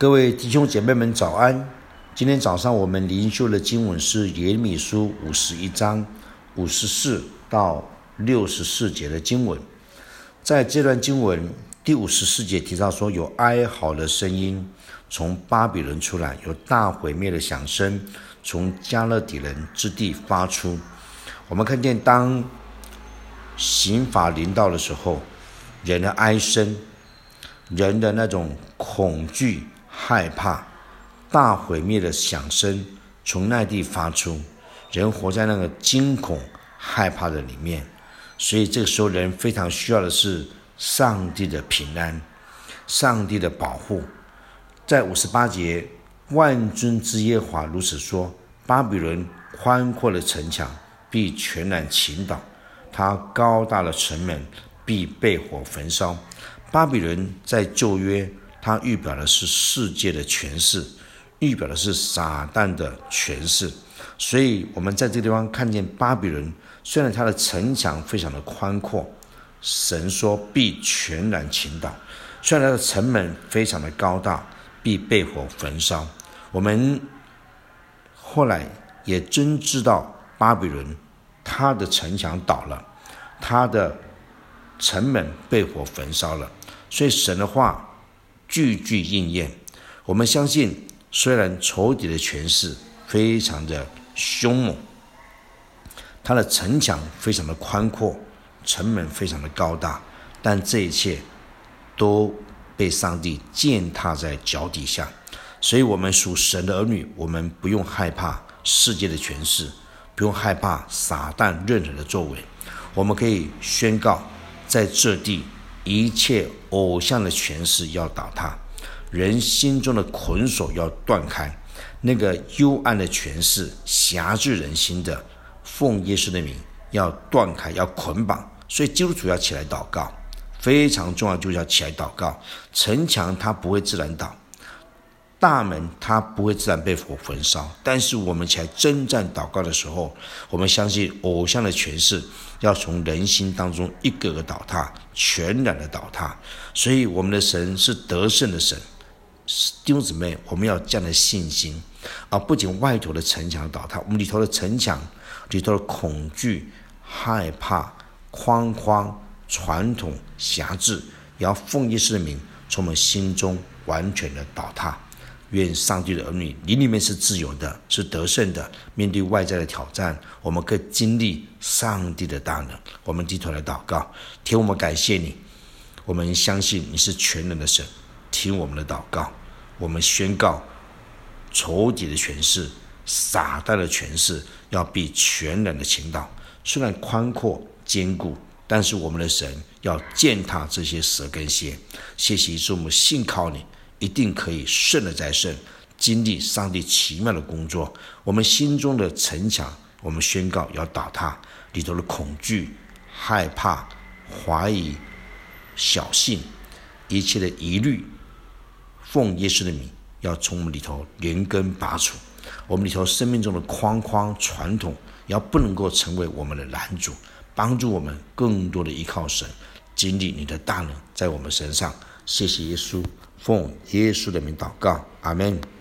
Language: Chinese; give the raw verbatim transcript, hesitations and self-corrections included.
各位弟兄姐妹们早安。今天早上我们灵修的经文是耶利米书五十一章五十四到六十四节的经文。在这段经文第五十四节提到说，有哀嚎的声音从巴比伦出来，有大毁灭的响声从加勒底人之地发出。我们看见当刑罚临到的时候，人的哀声，人的那种恐惧害怕，大毁灭的响声从那地发出，人活在那个惊恐害怕的里面。所以这个时候人非常需要的是上帝的平安，上帝的保护。在五十八节，万军之耶和华如此说，巴比伦宽阔的城墙必全然倾倒，它高大的城门必被火焚烧。巴比伦在旧约，它预表的是世界的权势，预表的是撒旦的权势。所以我们在这个地方看见巴比伦，虽然它的城墙非常的宽阔，神说必全然倾倒；虽然它的城门非常的高大，必被火焚烧。我们后来也真知道巴比伦它的城墙倒了，它的城门被火焚烧了。所以神的话句句应验。我们相信，虽然仇敌的权势非常的凶猛，他的城墙非常的宽阔，城门非常的高大，但这一切都被上帝践踏在脚底下。所以我们属神的儿女，我们不用害怕世界的权势，不用害怕撒旦任何的作为。我们可以宣告，在这地一切偶像的权势要倒塌，人心中的捆锁要断开，那个幽暗的权势辖制人心的，奉耶稣的名要断开，要捆绑。所以基督徒要起来祷告，非常重要，就是要起来祷告。城墙它不会自然倒，大门它不会自然被火焚烧，但是我们起来征战祷告的时候，我们相信偶像的权势要从人心当中一个个倒塌，全然的倒塌。所以我们的神是得胜的神。弟兄姊妹，我们要这样的信心啊！不仅外头的城墙倒塌，我们里头的城墙，里头的恐惧、害怕、框框、传统、辖制，也要奉耶稣的名从我们心中完全的倒塌。愿上帝的儿女，你里面是自由的，是得胜的。面对外在的挑战，我们可以经历上帝的大能。我们低头来祷告，天，我们感谢你，我们相信你是全能的神，听我们的祷告。我们宣告，仇敌的权势、撒旦的权势要被全然的倾倒。虽然宽阔坚固，但是我们的神要践踏这些蛇跟蝎。谢谢耶稣，我们信靠你，一定可以胜了再胜，经历上帝奇妙的工作。我们心中的城墙，我们宣告要倒塌，里头的恐惧、害怕、怀疑、小信，一切的疑虑，奉耶稣的名要从我们里头连根拔除。我们里头生命中的框框传统要不能够成为我们的拦阻，帮助我们更多的依靠神，经历你的大能在我们身上。谢谢耶稣，奉耶稣的名祷告，阿们。